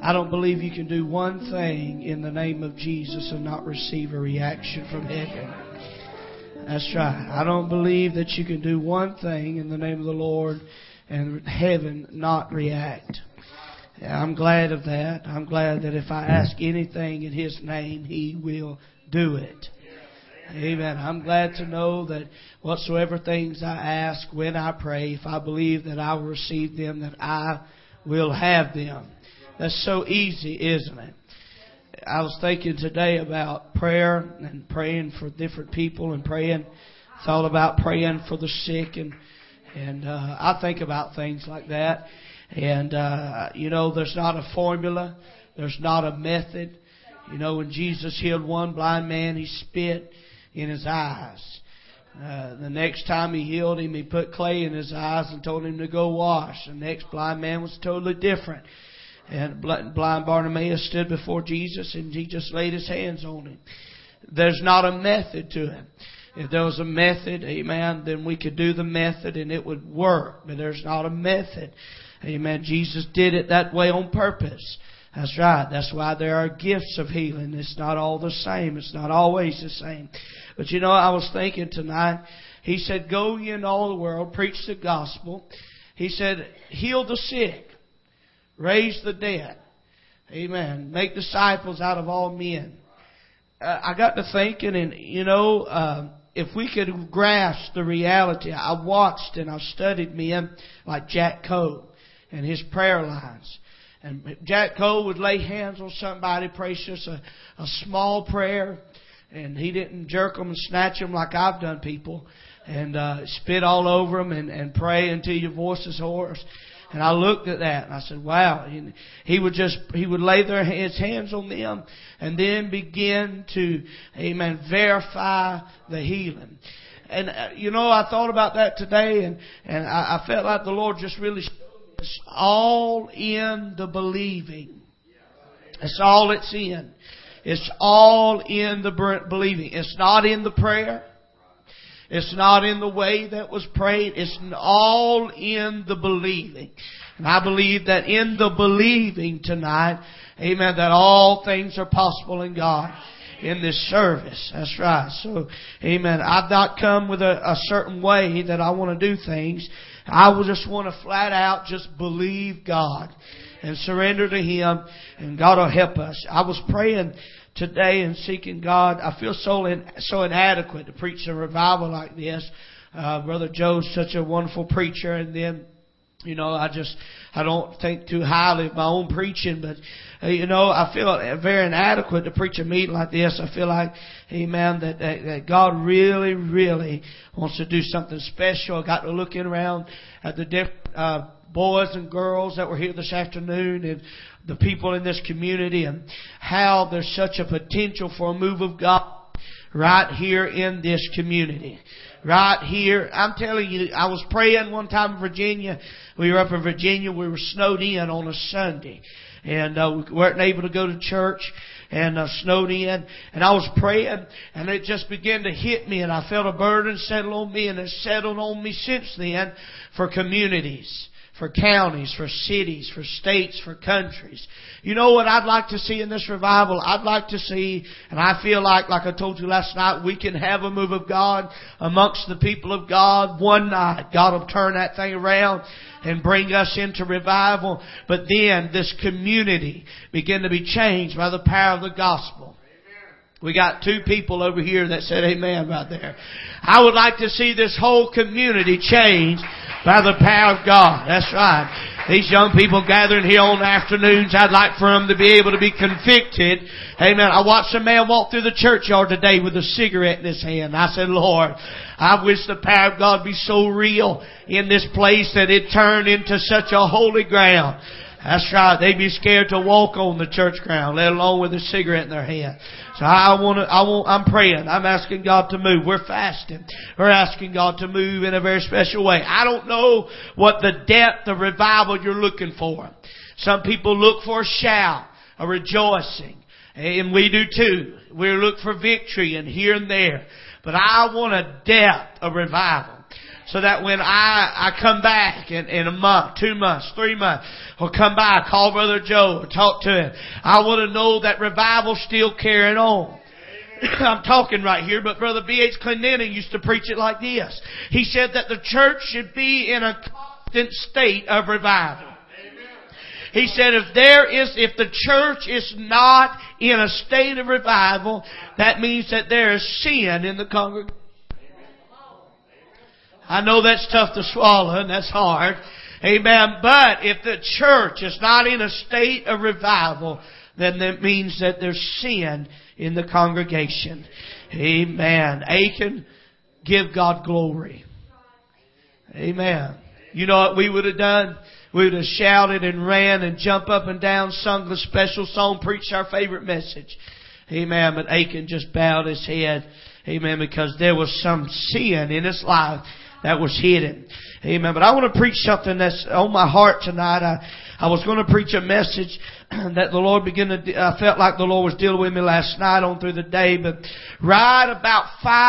I don't believe you can do one thing in the name of Jesus and not receive a reaction from heaven. That's right. I don't believe that you can do one thing in the name of the Lord and heaven not react. I'm glad of that. I'm glad that if I ask anything in His name, He will do it. Amen. I'm glad to know that whatsoever things I ask when I pray, if I believe that I will receive them, that I will have them. That's so easy, isn't it? I was thinking today about prayer and praying for different people and thought about praying for the sick and I think about things like that. And, there's not a formula. There's not a method. When Jesus healed one blind man, He spit in his eyes. The next time He healed him, He put clay in his eyes and told him to go wash. The next blind man was totally different. And blind Bartimaeus stood before Jesus and Jesus laid His hands on him. There's not a method to it. If there was a method, amen, then we could do the method and it would work. But there's not a method. Amen. Jesus did it that way on purpose. That's right. That's why there are gifts of healing. It's not all the same. It's not always the same. But I was thinking tonight, He said, go ye into all the world, preach the gospel. He said, heal the sick, raise the dead. Amen. Make disciples out of all men. I got to thinking, and if we could grasp the reality, I watched and I studied men like Jack Coe and his prayer lines. And Jack Coe would lay hands on somebody, pray just a small prayer, and he didn't jerk them and snatch them like I've done people, and spit all over them and pray until your voice is hoarse. And I looked at that and I said, wow. He would lay his hands on them and then begin to, amen, verify the healing. And, I thought about that today and I felt like the Lord just really showed me it's all in the believing. That's all it's in. It's all in the believing. It's not in the prayer. It's not in the way that was prayed. It's all in the believing. And I believe that in the believing tonight, amen, that all things are possible in God in this service. That's right. So, amen, I've not come with a certain way that I want to do things. I would just want to flat out just believe God and surrender to Him, and God will help us. I was praying today and seeking God. I feel so inadequate to preach a revival like this. Brother Joe's such a wonderful preacher, and then, I don't think too highly of my own preaching, but, I feel very inadequate to preach a meeting like this. I feel like, amen, that God really, really wants to do something special. I got to looking around at the different, boys and girls that were here this afternoon and the people in this community and how there's such a potential for a move of God right here in this community. Right here. I'm telling you, I was praying one time in Virginia. We were up in Virginia. We were snowed in on a Sunday. And we weren't able to go to church and snowed in. And I was praying and it just began to hit me and I felt a burden settle on me, and it's settled on me since then for communities, for counties, for cities, for states, for countries. You know what I'd like to see in this revival? I'd like to see, and I feel like I told you last night, we can have a move of God amongst the people of God one night. God will turn that thing around and bring us into revival. But then this community begin to be changed by the power of the gospel. We got 2 people over here that said amen right there. I would like to see this whole community changed by the power of God. That's right. These young people gathering here on afternoons, I'd like for them to be able to be convicted. Amen. I watched a man walk through the churchyard today with a cigarette in his hand. I said, Lord, I wish the power of God be so real in this place that it turned into such a holy ground. That's right. They'd be scared to walk on the church ground, let alone with a cigarette in their hand. So I'm praying. I'm asking God to move. We're fasting. We're asking God to move in a very special way. I don't know what the depth of revival you're looking for. Some people look for a shout, a rejoicing. And we do too. We look for victory and here and there. But I want a depth of revival. So that when I come back in a month, 2 months, 3 months, or come by, call Brother Joe, or talk to him, I want to know that revival's still carrying on. I'm talking right here, but Brother B.H. Clendening used to preach it like this. He said that the church should be in a constant state of revival. He said if the church is not in a state of revival, that means that there is sin in the congregation. I know that's tough to swallow and that's hard. Amen. But if the church is not in a state of revival, then that means that there's sin in the congregation. Amen. Achan, give God glory. Amen. You know what we would have done? We would have shouted and ran and jumped up and down, sung the special song, preached our favorite message. Amen. But Achan just bowed his head. Amen. Because there was some sin in his life that was hidden. Amen. But I want to preach something that's on my heart tonight. I was going to preach a message that the Lord I felt like the Lord was dealing with me last night on through the day, but right about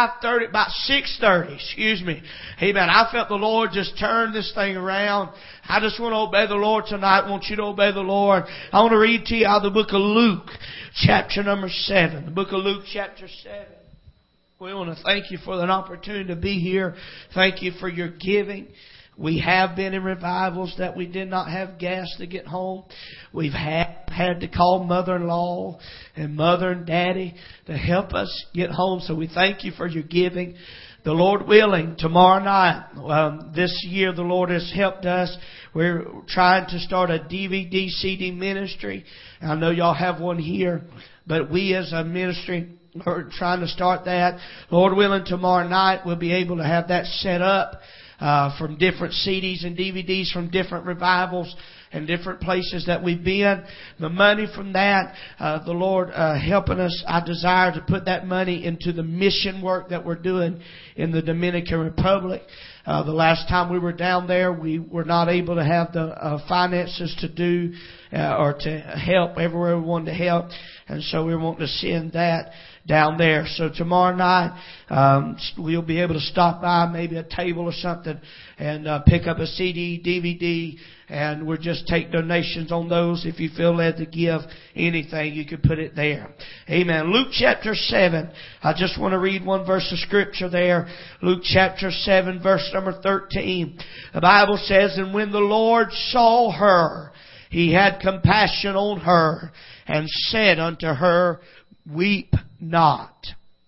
6:30, amen, I felt the Lord just turn this thing around. I just want to obey the Lord tonight. I want you to obey the Lord. I want to read to you out of the book of Luke, chapter number 7. The book of Luke, chapter 7. We want to thank you for an opportunity to be here. Thank you for your giving. We have been in revivals that we did not have gas to get home. We've had to call mother-in-law and mother and daddy to help us get home. So we thank you for your giving. The Lord willing, tomorrow night, this year the Lord has helped us. We're trying to start a DVD, CD ministry. I know y'all have one here, but we as a ministry are trying to start that. Lord willing, tomorrow night we'll be able to have that set up. From different CDs and DVDs from different revivals and different places that we've been. The money from that, the Lord helping us, I desire to put that money into the mission work that we're doing in the Dominican Republic. The last time we were down there, we were not able to have the finances to do or to help everywhere we wanted to help. And so we want to send that down there. So tomorrow night, we'll be able to stop by maybe a table or something and pick up a CD, DVD, and we'll just take donations on those. If you feel led to give anything, you can put it there. Amen. Luke chapter 7. I just want to read one verse of scripture there. Luke chapter 7, verse number 13. The Bible says, "And when the Lord saw her, He had compassion on her, and said unto her, Weep not.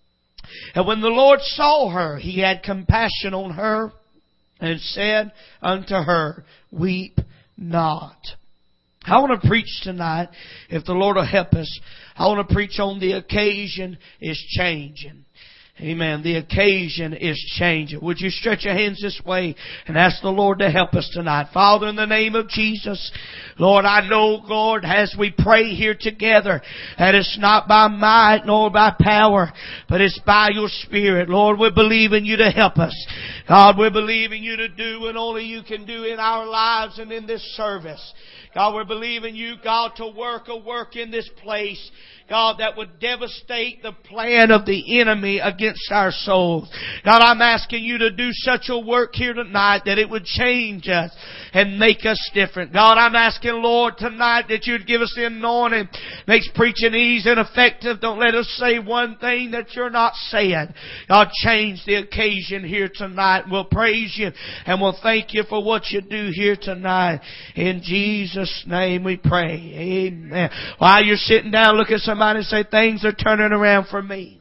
And when the Lord saw her, He had compassion on her, and said unto her, Weep not." I want to preach tonight, if the Lord will help us, I want to preach on the occasion is changing. Amen. The occasion is changing. Would you stretch your hands this way and ask the Lord to help us tonight? Father, in the name of Jesus, Lord, I know, Lord, as we pray here together, that it's not by might nor by power, but it's by your Spirit. Lord, we're believing you to help us. God, we're believing you to do what only you can do in our lives and in this service. God, we're believing you, God, to work a work in this place, God, that would devastate the plan of the enemy against our souls. God, I'm asking you to do such a work here tonight that it would change us and make us different. God, I'm asking, Lord, tonight that you'd give us the anointing, makes preaching easy and effective. Don't let us say one thing that you're not saying. God, change the occasion here tonight. We'll praise you and we'll thank you for what you do here tonight. In Jesus' name we pray. Amen. While you're sitting down, look at somebody and say, things are turning around for me.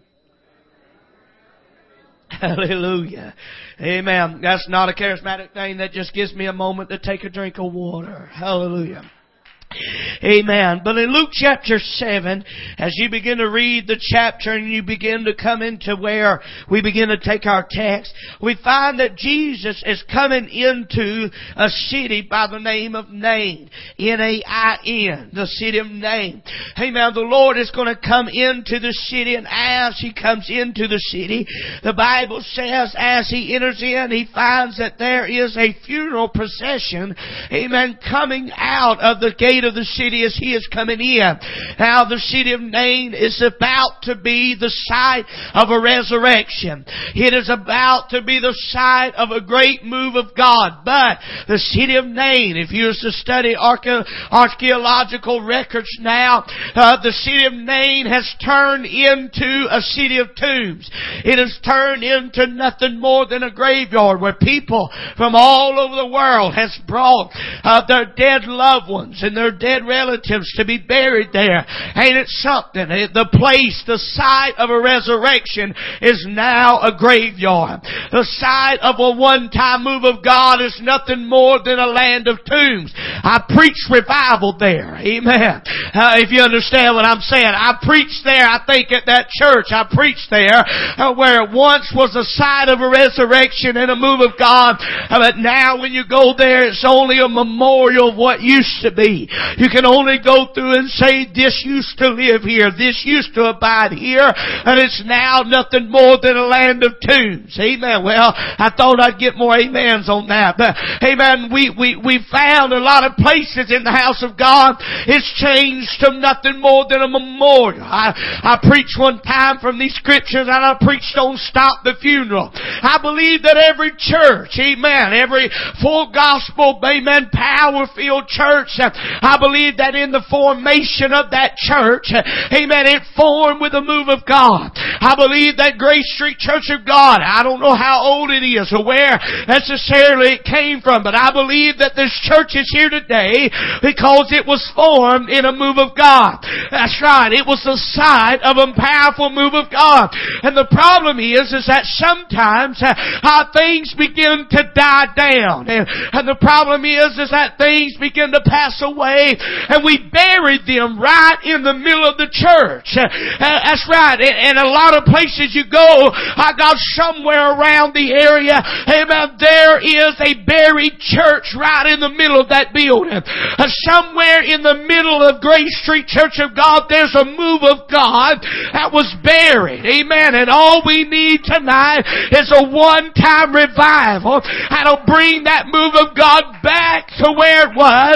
Hallelujah. Amen. That's not a charismatic thing. That just gives me a moment to take a drink of water. Hallelujah. Amen. But in Luke chapter 7, as you begin to read the chapter and you begin to come into where we begin to take our text, we find that Jesus is coming into a city by the name of Nain. N-A-I-N. The city of Nain. Amen. The Lord is going to come into the city, and as He comes into the city, the Bible says as He enters in, He finds that there is a funeral procession, amen, coming out of the gate gate of the city as he is coming in. Now the city of Nain is about to be the site of a resurrection. It is about to be the site of a great move of God. But the city of Nain, if you was to study archaeological records now, the city of Nain has turned into a city of tombs. It has turned into nothing more than a graveyard where people from all over the world has brought their dead loved ones and their dead relatives to be buried there. Ain't it something? The place, the site of a resurrection is now a graveyard. The site of a one-time move of God is nothing more than a land of tombs. I preached revival there. Amen. If you understand what I'm saying. I preached there, I think at that church, I preached there where it once was a site of a resurrection and a move of God. But now when you go there, it's only a memorial of what used to be. You can only go through and say, this used to live here, this used to abide here, and it's now nothing more than a land of tombs. Amen. Well, I thought I'd get more amens on that. But, amen, we found a lot of places in the house of God, it's changed to nothing more than a memorial. I preached one time from these scriptures, and I preached on Stop the Funeral. I believe that every church, amen, every full gospel, amen, power-filled church, I believe that in the formation of that church, amen, it formed with a move of God. I believe that Grace Street Church of God, I don't know how old it is or where necessarily it came from, but I believe that this church is here today because it was formed in a move of God. That's right. It was the site of a powerful move of God. And the problem is that sometimes our things begin to die down. And the problem is that things begin to pass away, and we buried them right in the middle of the church. That's right. And a lot of places you go, I got somewhere around the area, amen, there is a buried church right in the middle of that building. Somewhere in the middle of Grace Street Church of God, there's a move of God that was buried. Amen. And all we need tonight is a one-time revival that'll bring that move of God back to where it was.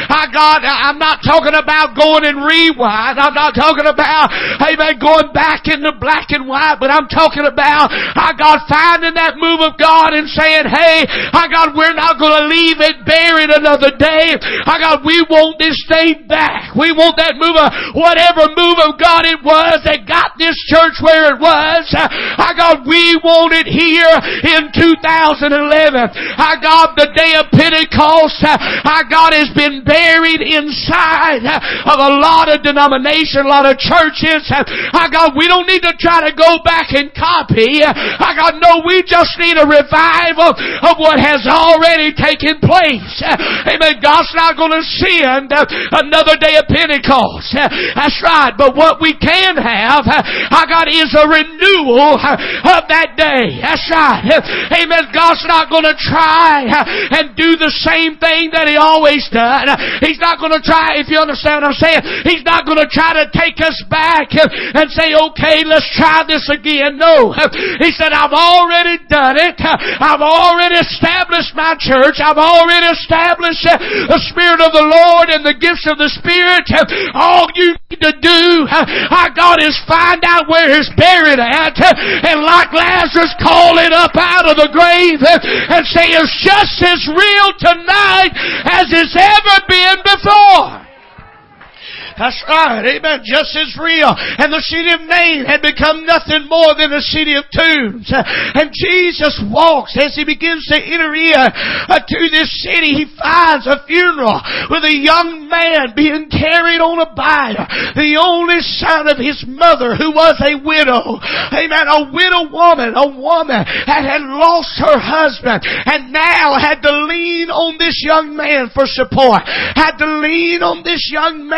I'm not talking about going and rewind. I'm not talking about, amen, going back into black and white, but I'm talking about, God, finding that move of God and saying, hey, God, we're not going to leave it buried another day. God, we want this thing back. We want that move of, whatever move of God it was that got this church where it was. God, we want it here in 2011. God, the day of Pentecost, God has been buried inside of a lot of denominations, a lot of churches. God, we don't need to try to go back and copy. God, no, we just need a revival of what has already taken place. Amen. God's not going to send another day of Pentecost. That's right. But what we can have, God, is a renewal of that day. That's right. Amen. God's not going to try and do the same thing that He always done. He's not going to try, if you understand what I'm saying, He's not going to try to take us back and say, okay, let's try this again. No. He said, I've already done it. I've already established my church. I've already established the Spirit of the Lord and the gifts of the Spirit. All you need to do, God, is find out where He's buried at, and like Lazarus, call it up out of the grave and say it's just as real tonight as it's ever been before. That's right. Amen. Just as real. And the city of Nain had become nothing more than a city of tombs. And Jesus walks as He begins to enter to this city. He finds a funeral with a young man being carried on a bier. The only son of his mother, who was a widow. Amen. A widow woman. A woman that had lost her husband and now had to lean on this young man for support. Had to lean on this young man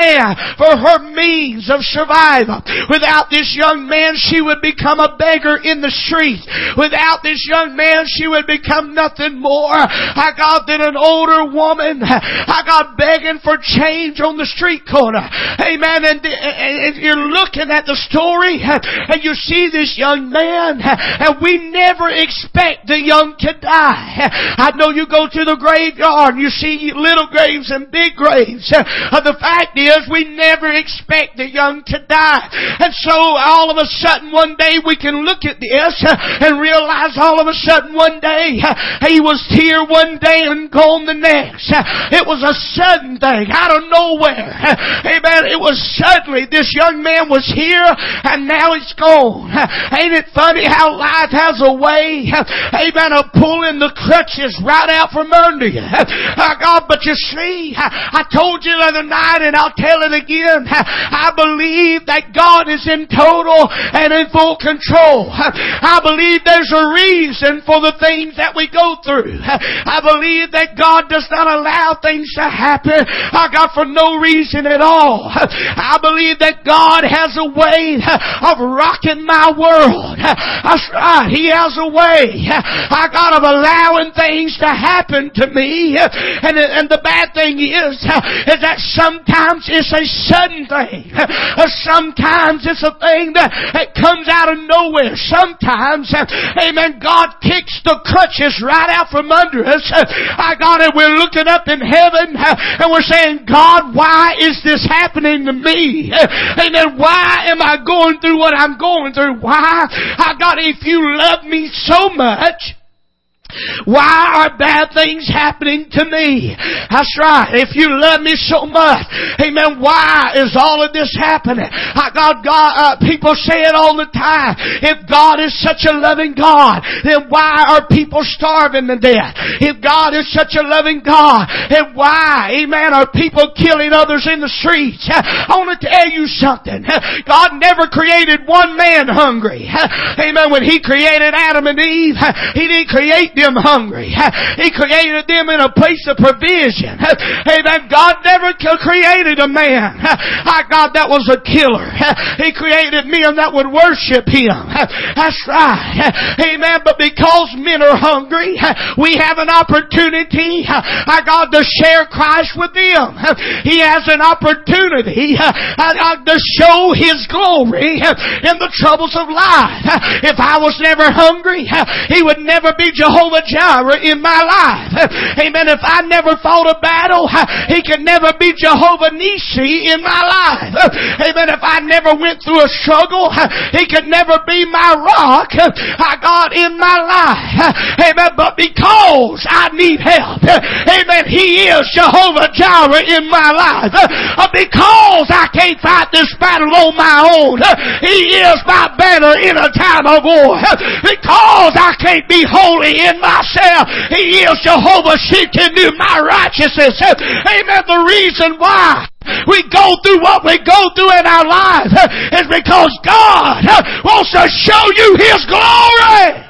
for her means of survival. Without this young man, she would become a beggar in the street. Without this young man, she would become nothing more, than an older woman, begging for change on the street corner. Amen. And you're looking at the story, and you see this young man, and we never expect the young to die. I know you go to the graveyard, you see little graves and big graves. The fact is, we never expect the young to die. And so all of a sudden one day we can look at this and realize all of a sudden one day he was here one day and gone the next. It was a sudden thing out of nowhere. Amen. It was suddenly this young man was here and now he's gone. Ain't it funny how life has a way, amen, of pulling the crutches right out from under you. But you see, I told you the other night and I'll tell it again, I believe that God is in total and in full control. I believe there's a reason for the things that we go through. I believe that God does not allow things to happen, for no reason at all. I believe that God has a way of rocking my world. That's right. He has a way, of allowing things to happen to me. And the bad thing is that sometimes it's a sudden thing. Sometimes it's a thing that comes out of nowhere. Sometimes, amen, God kicks the crutches right out from under us. And we're looking up in heaven and we're saying, God, why is this happening to me? Amen. Why am I going through what I'm going through? Why? If you love me so much, why are bad things happening to me? That's right. If you love me so much, amen, why is all of this happening? People say it all the time. If God is such a loving God, then why are people starving to death? If God is such a loving God, then why, amen, are people killing others in the streets? I want to tell you something. God never created one man hungry. Amen. When He created Adam and Eve, He didn't create them hungry. He created them in a place of provision. Amen. God never created a man, that was a killer. He created men that would worship Him. That's right. Amen. But because men are hungry, we have an opportunity, to share Christ with them. He has an opportunity, to show His glory in the troubles of life. If I was never hungry, He would never be Jehovah Jireh in my life. Amen. If I never fought a battle, He could never be Jehovah Nissi in my life. Amen. If I never went through a struggle, He could never be my rock, God, in my life. Amen. But because I need help, amen, He is Jehovah Jireh in my life. Because I can't fight this battle on my own, He is my banner in a time of war. Because I can't be holy in myself, He is Jehovah Shikenu, my righteousness. Amen. The reason why we go through what we go through in our lives is because God wants to show you His glory.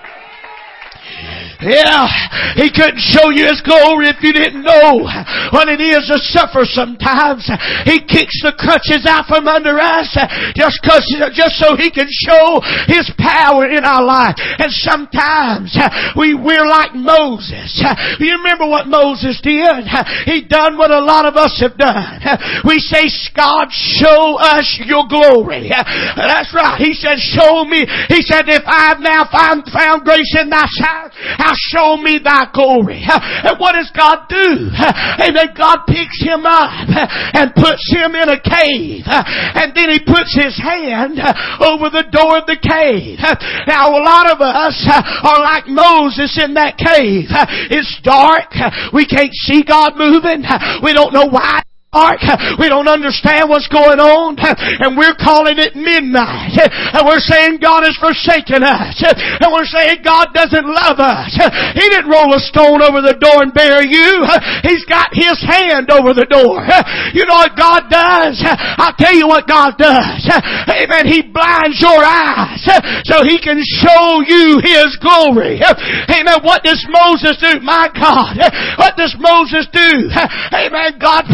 Yeah, He couldn't show you His glory if you didn't know what it is to suffer sometimes. He kicks the crutches out from under us just so He can show His power in our life. And sometimes we're like Moses. You remember what Moses did? He done what a lot of us have done. We say, God, show us your glory. That's right. He said, show me. He said, if I have now found grace in thy sight, show me thy glory. And what does God do? And then God picks him up and puts him in a cave. And then He puts His hand over the door of the cave. Now a lot of us are like Moses in that cave. It's dark. We can't see God moving. We don't know why. We don't understand what's going on, and we're calling it midnight, and we're saying God has forsaken us, and we're saying God doesn't love us. He didn't roll a stone over the door and bury you. He's got His hand over the door. You know what God does? I'll tell you what God does. Amen. He blinds your eyes so He can show you His glory. Amen. What does Moses do? My God, what does Moses do? Amen. God puts His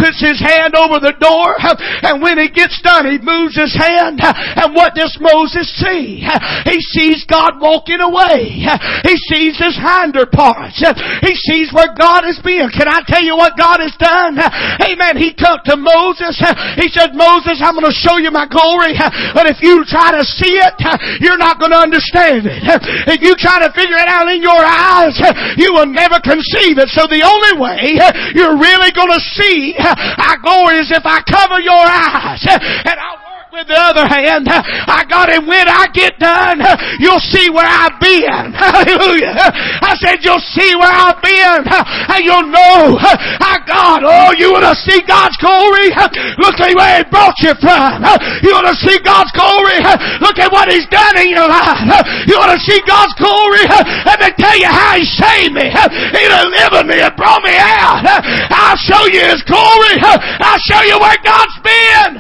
hand over the door. And when he gets done, he moves his hand. And what does Moses see? He sees God walking away. He sees his hinder parts. He sees where God has been. Can I tell you what God has done? Amen. He come to Moses. He said, Moses, I'm going to show you my glory. But if you try to see it, you're not going to understand it. If you try to figure it out in your eyes, you will never conceive it. So the only way you're really going to see our glory is if I cover your eyes. And I'll with the other hand, I got him when I get done. You'll see where I've been. Hallelujah. I said you'll see where I've been. And you'll know our God. Oh, you want to see God's glory? Look at where He brought you from. You want to see God's glory? Look at what He's done in your life. You want to see God's glory? Let me tell you how He saved me. He delivered me and brought me out. I'll show you His glory. I'll show you where God's been.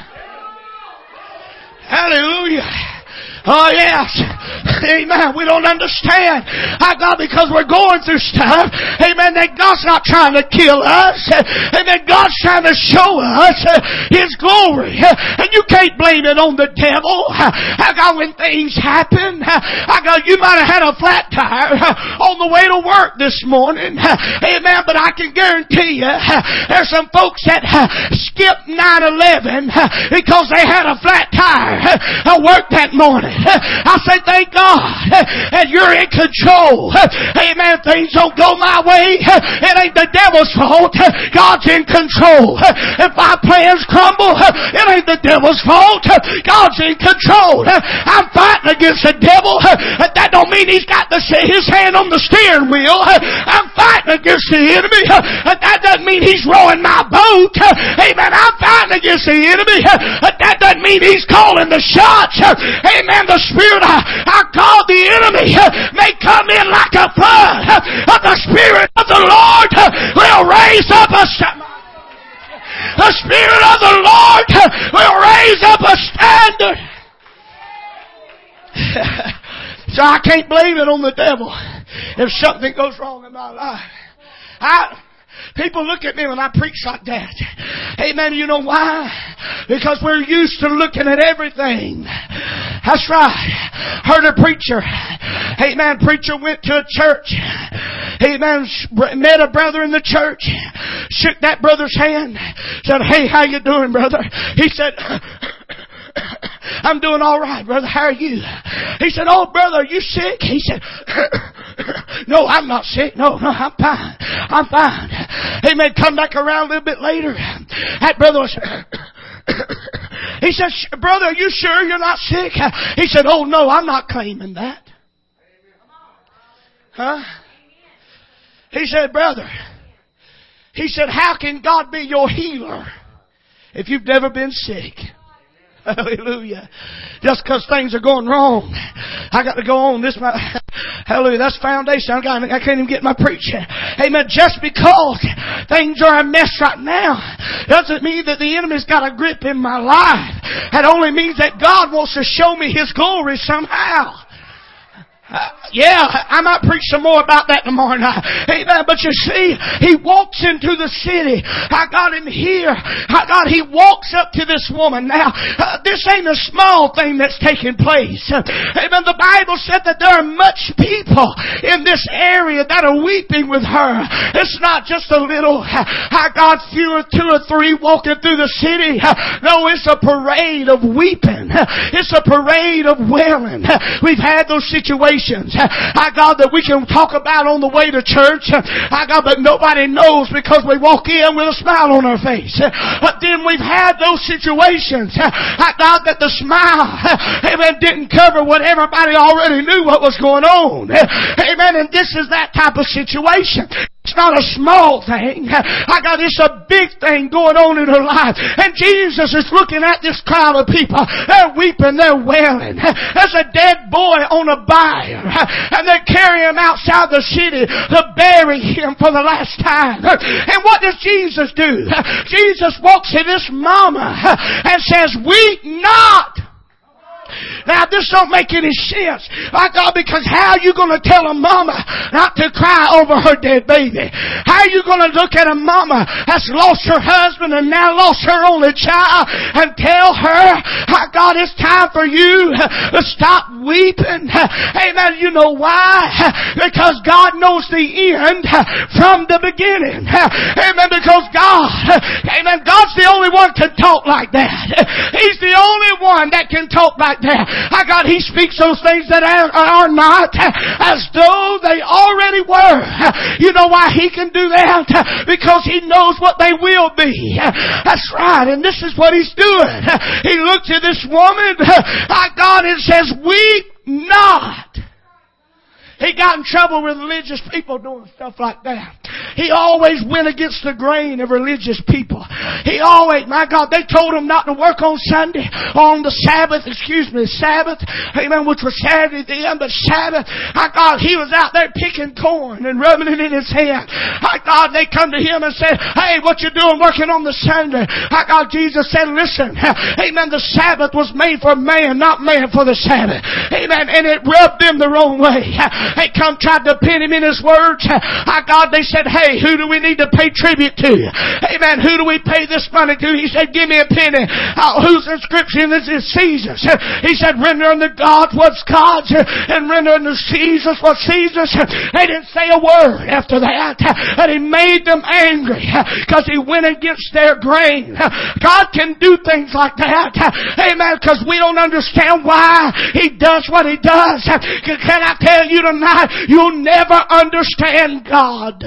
Hallelujah. Oh yes. Amen. We don't understand. God, because we're going through stuff. Amen. That God's not trying to kill us. Amen. God's trying to show us His glory. And you can't blame it on the devil. God, when things happen. God, you might have had a flat tire on the way to work this morning. Amen. But I can guarantee you there's some folks that skipped 9/11 because they had a flat tire at work that morning. I say thank God and you're in control. Amen. Things don't go my way. It ain't the devil's fault. God's in control. If my plans crumble, it ain't the devil's fault. God's in control. I'm fighting against the devil. That don't mean he's got his hand on the steering wheel. I'm fighting against the enemy. That doesn't mean he's rowing my boat. Amen. I'm fighting against the enemy. That doesn't mean he's calling the shots. Amen. The Spirit I call the enemy may come in like a flood, but the Spirit of the Lord will raise up a the Spirit of the Lord will raise up a standard. So I can't blame it on the devil if something goes wrong in my life. People look at me when I preach like that. Amen. You know why? Because we're used to looking at everything. That's right. Heard a preacher. Amen. Preacher went to a church. Amen. Met a brother in the church. Shook that brother's hand. Said, hey, how you doing, brother? He said, I'm doing all right, brother. How are you? He said, oh, brother, are you sick? He said, no, I'm not sick. No, I'm fine. I'm fine. Amen. Come back around a little bit later. That brother was... He said, brother, are you sure you're not sick? He said, oh, no, I'm not claiming that. Huh? He said, brother, he said, how can God be your healer if you've never been sick? Hallelujah. Just because things are going wrong, I got to go on. Hallelujah. That's foundation. I can't even get my preaching. Amen. Just because things are a mess right now doesn't mean that the enemy's got a grip in my life. It only means that God wants to show me His glory somehow. I might preach some more about that tomorrow night. Amen. But you see, he walks into the city. I got him here. He walks up to this woman. Now, this ain't a small thing that's taking place. Amen. The Bible said that there are much people in this area that are weeping with her. It's not just a little, two or three walking through the city. No, it's a parade of weeping. It's a parade of wailing. We've had those situations. God, that we can talk about on the way to church. God, but nobody knows because we walk in with a smile on our face. But then we've had those situations. God, that the smile, amen, didn't cover what everybody already knew what was going on. Amen. And this is that type of situation. It's not a small thing. It's a big thing going on in her life. And Jesus is looking at this crowd of people. They're weeping, they're wailing. There's a dead boy on a bier. And they're carrying him outside the city to bury him for the last time. And what does Jesus do? Jesus walks to this mama and says, weep not. Now this don't make any sense. My God, because how are you going to tell a mama not to cry over her dead baby? How are you going to look at a mama that's lost her husband and now lost her only child and tell her, my God, it's time for you to stop weeping? Amen. You know why? Because God knows the end from the beginning. Amen. Because God, amen, God's the only one can talk like that. He's the only one that can talk like that. My God, He speaks those things that are not as though they already were. You know why He can do that? Because He knows what they will be. That's right. And this is what He's doing. He looks at this woman, my God, and says, weep not. He got in trouble with religious people doing stuff like that. He always went against the grain of religious people. He always, my God, they told him not to work on Sunday, on the Sabbath, amen, which was Saturday then, but Sabbath, my God, he was out there picking corn and rubbing it in his hand. My God, they come to him and said, hey, what you doing working on the Sunday? My God, Jesus said, listen, amen, the Sabbath was made for man, not man for the Sabbath. Amen, and it rubbed them the wrong way. They tried to pin him in his words. My God, they said, hey, who do we need to pay tribute to? Amen. Who do we pay this money to? He said, give me a penny. Whose inscription is this? Caesar's. He said, render unto God what's God's and render unto Caesar what's Caesar's. They didn't say a word after that. And He made them angry because He went against their grain. God can do things like that. Amen. Because we don't understand why He does what He does. Can I tell you tonight, you'll never understand God.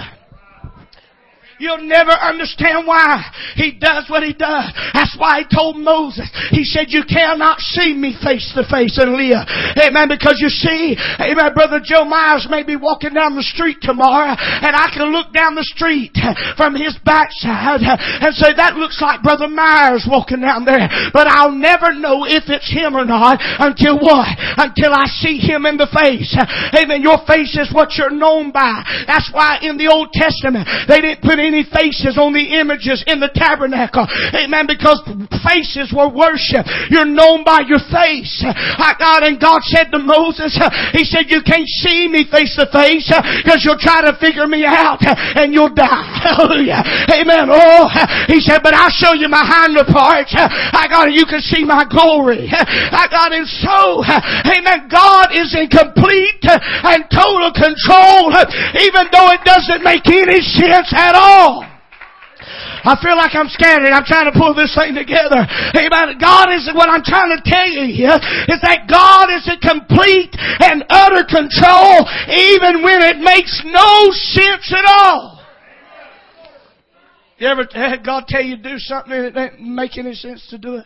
You'll never understand why He does what He does. That's why He told Moses, He said, you cannot see me face to face and live. Amen. Because you see, amen, Brother Joe Myers may be walking down the street tomorrow and I can look down the street from his backside and say, that looks like Brother Myers walking down there. But I'll never know if it's him or not until what? Until I see him in the face. Amen. Your face is what you're known by. That's why in the Old Testament they didn't put any faces on the images in the tabernacle. Amen. Because faces were worship. You're known by your face. God, and God said to Moses, He said, you can't see me face to face because you'll try to figure me out and you'll die. Hallelujah. Amen. Oh, He said, but I'll show you my hinder parts. God, and you can see my glory. God, and so, amen, God is in complete and total control, even though it doesn't make any sense at all. I feel like I'm scattered. I'm trying to pull this thing together. Amen. God is, what I'm trying to tell you here is that God is in complete and utter control even when it makes no sense at all. You ever had God tell you to do something and it didn't make any sense to do it?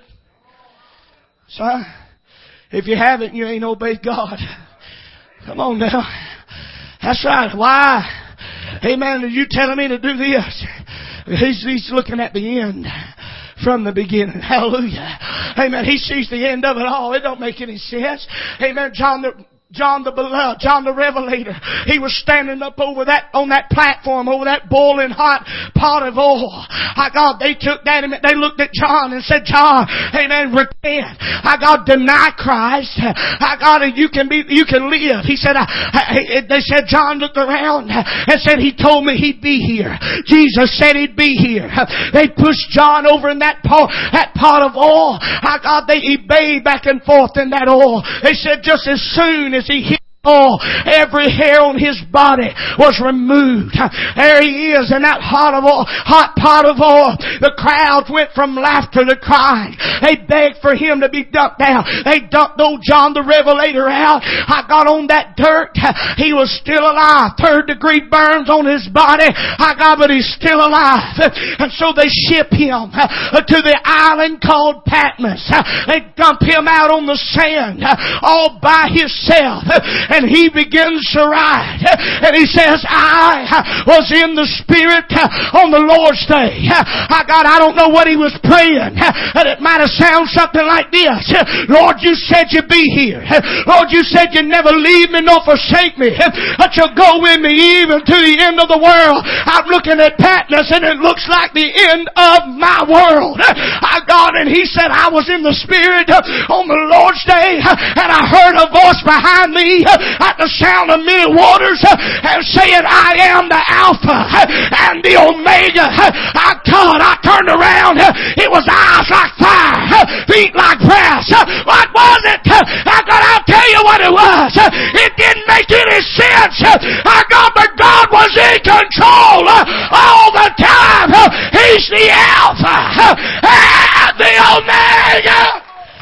Son, if you haven't, you ain't obeyed God. Come on now. That's right. Why? Amen. Are you telling me to do this? He's looking at the end from the beginning. Hallelujah. Amen. He sees the end of it all. It don't make any sense. Amen. John the Beloved, John the Revelator, he was standing up on that platform, over that boiling hot pot of oil. God, they took that and they looked at John and said, John, amen, repent. God, deny Christ. God, you can live. He said, they said, John looked around and said, he told me he'd be here. Jesus said he'd be here. They pushed John over in that pot of oil. God, he bathed back and forth in that oil. They said just as soon as he hit every hair on his body was removed. There he is in that hot pot of oil. The crowds went from laughter to crying. They begged for him to be dumped out. They dumped old John the Revelator out. I got on that dirt. He was still alive. 3rd-degree burns on his body. But he's still alive. And so they ship him to the island called Patmos. They dump him out on the sand all by himself. and he begins to write. And he says, I was in the Spirit on the Lord's Day. I don't know what he was praying. And it might have sounded something like this. Lord, you said you'd be here. Lord, you said you'd never leave me nor forsake me. But you'll go with me even to the end of the world. I'm looking at Patmos and it looks like the end of my world. God, and he said, I was in the Spirit on the Lord's Day and I heard a voice behind me at the sound of many waters and saying, I am the Alpha and the Omega. God, I turned around. It was eyes like fire, feet like brass. What was it? God, I'll tell you what it was. It didn't make any sense. God, but God was in control all the time. He's the Alpha and the Omega.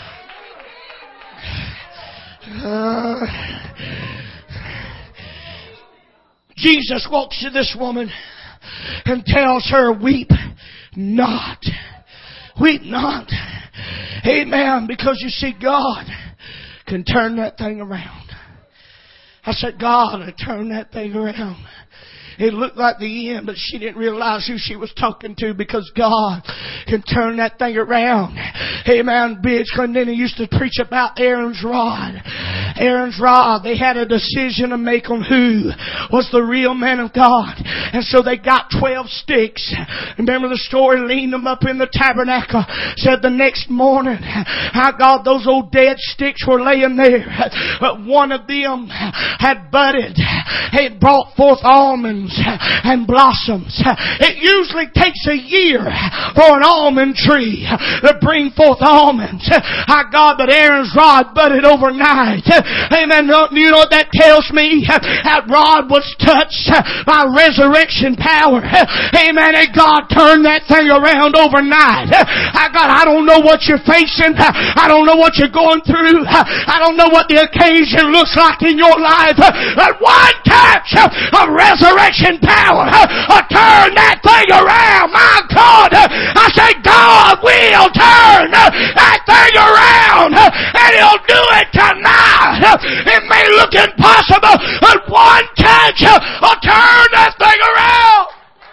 Jesus walks to this woman and tells her, weep not. Weep not. Amen. Because you see, God can turn that thing around. I said, God will turn that thing around. It looked like the end, but she didn't realize who she was talking to, because God can turn that thing around. Amen. Big Clendenin used to preach about Aaron's rod. Aaron's rod, they had a decision to make on who was the real man of God. And so they got 12 sticks. Remember the story? Leaned them up in the tabernacle. Said the next morning, God, those old dead sticks were laying there. But one of them had budded. It brought forth almonds and blossoms. It usually takes a year for an almond tree to bring forth almonds. God, but Aaron's rod budded overnight. Amen. You know what that tells me? That rod was touched by resurrection power. Amen. And God turned that thing around overnight. God, I don't know what you're facing. I don't know what you're going through. I don't know what the occasion looks like in your life. But one touch of resurrection power turn that thing around. My God, I say God will turn that thing around, and He'll do it tonight. It may look impossible, but one touch will turn that thing around.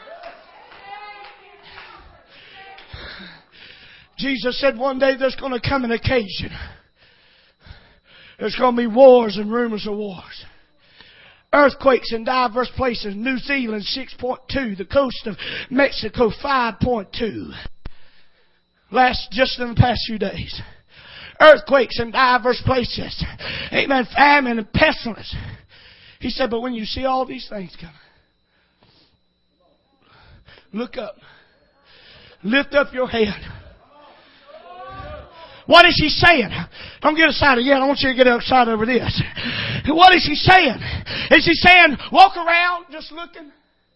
Jesus said one day there's going to come an occasion. There's going to be wars and rumors of wars. Earthquakes in diverse places. New Zealand 6.2. The coast of Mexico 5.2. Just in the past few days. Earthquakes in diverse places. Amen. Famine and pestilence. He said, but when you see all these things coming, look up. Lift up your head. What is he saying? Don't get excited yet. I want you to get excited over this. What is he saying? Is he saying, walk around just looking?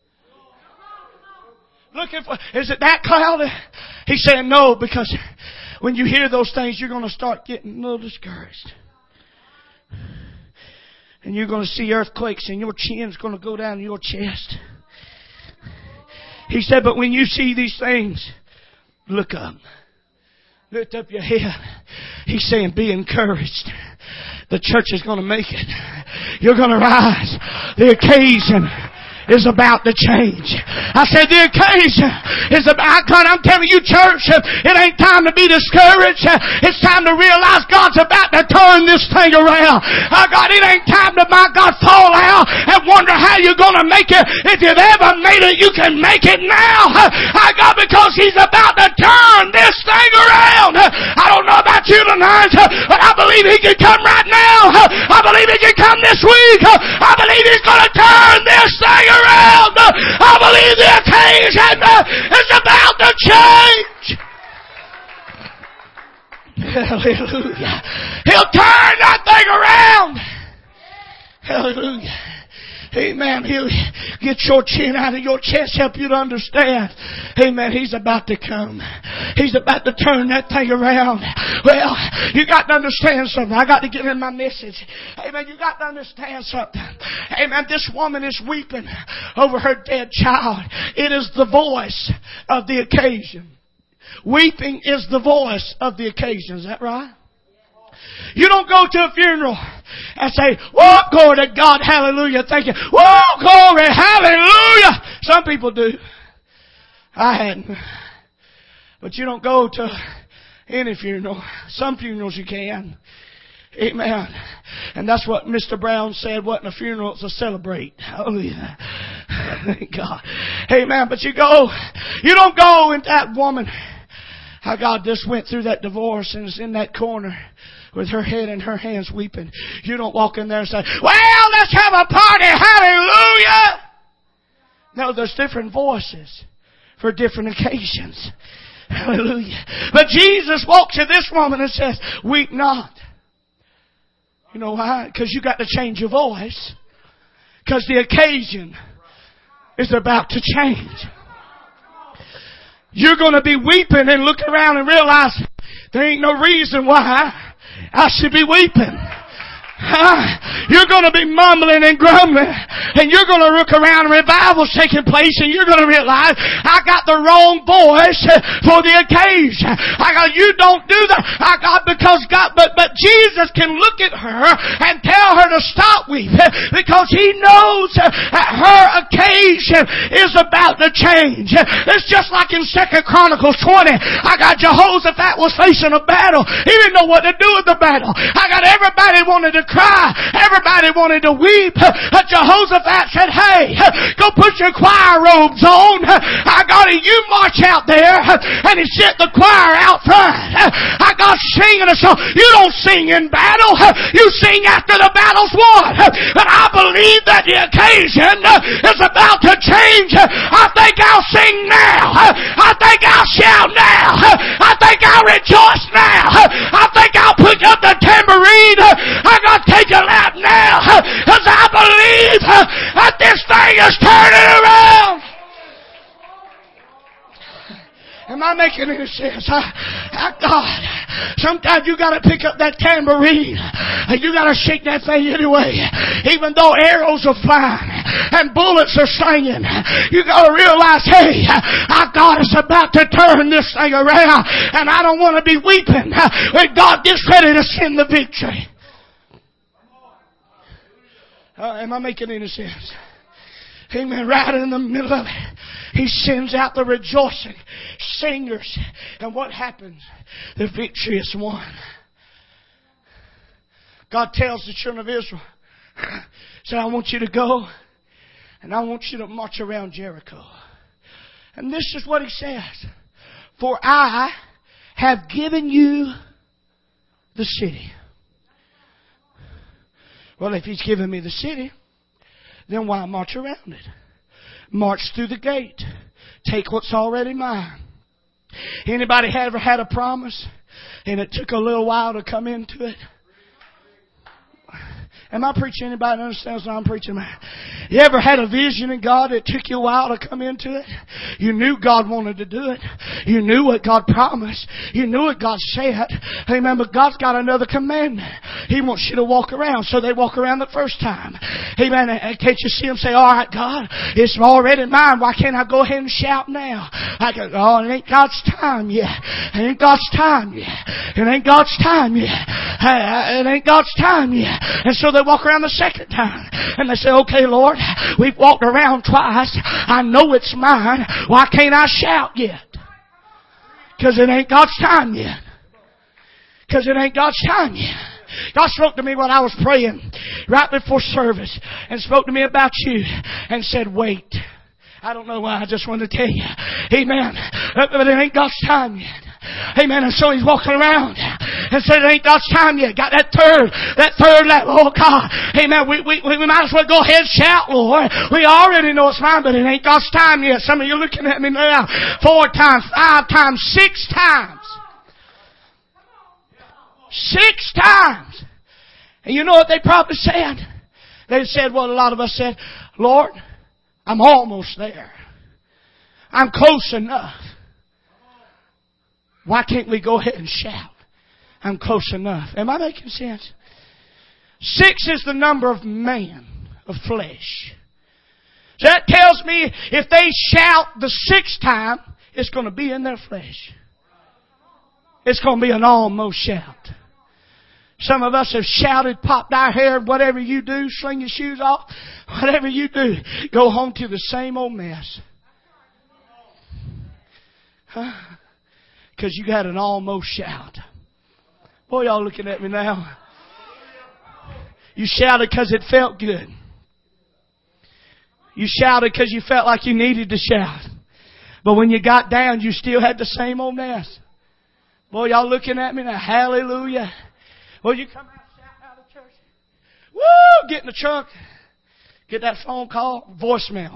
Looking for, is it that cloudy? He's saying no, because when you hear those things, you're going to start getting a little discouraged. And you're going to see earthquakes and your chin's going to go down your chest. He said, but when you see these things, look up. Lift up your head. He's saying, be encouraged. The church is going to make it. You're going to rise. The occasion is about to change. I said the occasion is about, I'm telling you church, it ain't time to be discouraged. It's time to realize God's about to turn this thing around. God, it ain't time to, my God, fall out and wonder how you're going to make it. If you've ever made it, you can make it now. God, because He's about to turn this thing around. I don't know about you tonight, but I believe He can come right now. I believe He can come this week. I believe He's going to turn this thing around. I believe the occasion is about to change. Hallelujah. He'll turn that thing around. Hallelujah. Amen. He'll get your chin out of your chest, help you to understand. Amen. He's about to come. He's about to turn that thing around. Well, you got to understand something. I got to get in my message. Amen. You got to understand something. Amen. This woman is weeping over her dead child. It is the voice of the occasion. Weeping is the voice of the occasion. Is that right? You don't go to a funeral and say, whoa, glory to God, hallelujah, thank you. Whoa, glory, hallelujah. Some people do. I hadn't. But you don't go to any funeral. Some funerals you can. Amen. And that's what Mr. Brown said, wasn't a funeral, it's a celebrate. Hallelujah. Thank God. Amen. But you don't go into that woman. How God just went through that divorce and is in that corner with her head in her hands weeping. You don't walk in there and say, well, let's have a party. Hallelujah. No, there's different voices for different occasions. Hallelujah. But Jesus walks to this woman and says, weep not. You know why? Because you got to change your voice. Because the occasion is about to change. You're going to be weeping and look around and realize there ain't no reason why I should be weeping. You're going to be mumbling and grumbling, and you're going to look around and revival's taking place, and you're going to realize I got the wrong voice for the occasion. You don't do that. But Jesus can look at her and tell her to stop weeping because He knows that her occasion is about to change. It's just like in 2 Chronicles 20. Jehoshaphat was facing a battle. He didn't know what to do with the battle. Everybody wanted to cry. Everybody wanted to weep. Jehoshaphat said, hey, go put your choir robes on. You march out there. And he sent the choir out front. Singing a song. You don't sing in battle. You sing after the battle's won. But I believe that the occasion is about to change. I think I'll sing now. I think I'll shout now. I think I'll rejoice now. I think I'll pick up the tambourine. I got to take a lap now. Because I believe that this thing is turning around. Am I making any sense? God, sometimes you got to pick up that tambourine and you got to shake that thing anyway. Even though arrows are flying and bullets are singing, you got to realize, hey, God is about to turn this thing around, and I don't want to be weeping when God gets ready to send the victory. Am I making any sense? Amen. Right in the middle of it, He sends out the rejoicing singers. And what happens? The victory is won. God tells the children of Israel, said, I want you to go and I want you to march around Jericho. And this is what He says. For I have given you the city. Well, if He's given me the city, then why march around it? March through the gate. Take what's already mine. Anybody ever had a promise and it took a little while to come into it? Am I preaching? Anybody understands what I'm preaching about? You ever had a vision in God that took you a while to come into it? You knew God wanted to do it. You knew what God promised. You knew what God said. Amen. But God's got another commandment. He wants you to walk around. So they walk around the first time. Amen. And can't you see them say, all right, God, it's already mine. Why can't I go ahead and shout now? I go, oh, it ain't God's time yet. It ain't God's time yet. It ain't God's time yet. It ain't God's time yet. And so they walk around the second time. And they say, okay, Lord, we've walked around twice. I know it's mine. Why can't I shout yet? Because it ain't God's time yet. Because it ain't God's time yet. God spoke to me when I was praying right before service and spoke to me about you and said, wait. I don't know why. I just wanted to tell you. Amen. But it ain't God's time yet. Amen. And so He's walking around and said, it ain't God's time yet. Got that third level. Oh God. Amen. We might as well go ahead and shout, Lord. We already know it's mine, but it ain't God's time yet. Some of you looking at me now 4 times, 5 times, 6 times. 6 times. And you know what they probably said? They said what a lot of us said. Lord, I'm almost there. I'm close enough. Why can't we go ahead and shout? I'm close enough. Am I making sense? 6 is the number of man, of flesh. So that tells me if they shout the 6th time, it's going to be in their flesh. It's going to be an almost shout. Some of us have shouted, popped our hair, whatever you do, sling your shoes off, whatever you do, go home to the same old mess. Because you got an almost shout. Boy, y'all looking at me now. You shouted because it felt good. You shouted because you felt like you needed to shout. But when you got down, you still had the same old mess. Boy, y'all looking at me now. Hallelujah. Well, you come out shouting out of church. Woo! Get in the truck. Get that phone call. Voicemail.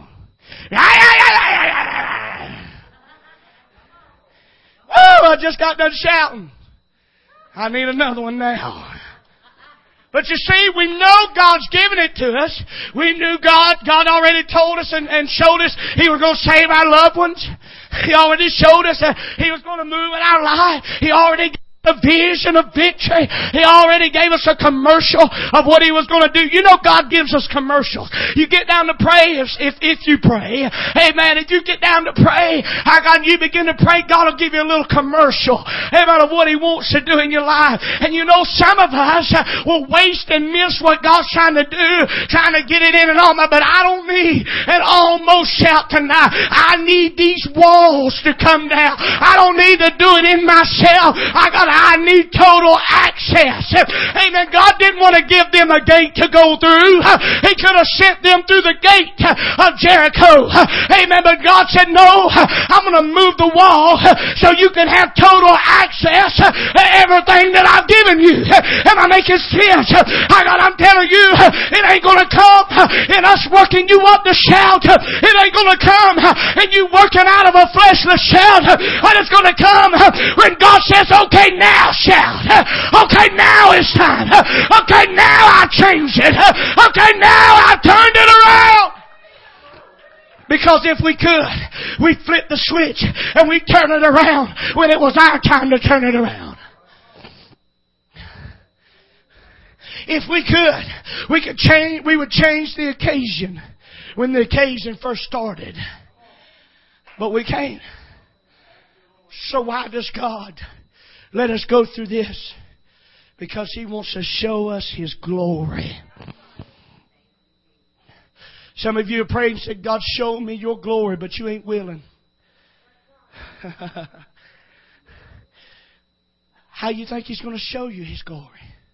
Woo! I just got done shouting. I need another one now. But you see, we know God's given it to us. We knew God already told us and showed us He was going to save our loved ones. He already showed us that He was going to move in our life. He already gave a vision of victory. He already gave us a commercial of what He was going to do. You know God gives us commercials. You get down to pray if you pray. Amen. If you get down to pray, you begin to pray, God will give you a little commercial. Amen. Of what He wants to do in your life. And you know some of us will waste and miss what God's trying to do, trying to get it in and on. But I don't need an almost shout tonight. I need these walls to come down. I don't need to do it in myself. I need total access. Amen. God didn't want to give them a gate to go through. He could have sent them through the gate of Jericho. Amen. But God said, no, I'm going to move the wall so you can have total access to everything that I've given you. Am I making sense? I'm telling you, it ain't going to come in us working you up to shout. It ain't going to come in you working out of a fleshless shout. But it's going to come when God says, okay, now shout. Okay, now it's time. Okay, now I changed it. Okay, now I turned it around. Because if we could, we'd flip the switch and we'd turn it around when it was our time to turn it around. If we could, we would change the occasion when the occasion first started. But we can't. So why does God let us go through this? Because He wants to show us His glory. Some of you have prayed and said, God, show me your glory, but you ain't willing. How you think He's going to show you His glory?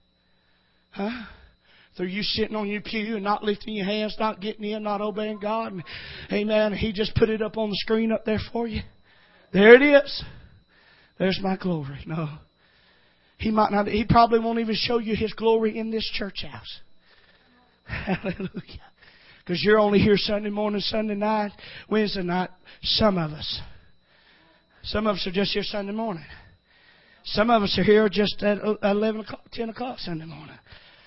Huh? Through you sitting on your pew and not lifting your hands, not getting in, not obeying God. And, amen. He just put it up on the screen up there for you. There it is. There's my glory. No. He might not. He probably won't even show you His glory in this church house. Hallelujah. Because you're only here Sunday morning, Sunday night, Wednesday night. Some of us. Some of us are just here Sunday morning. Some of us are here just at 11 o'clock, 10 o'clock Sunday morning.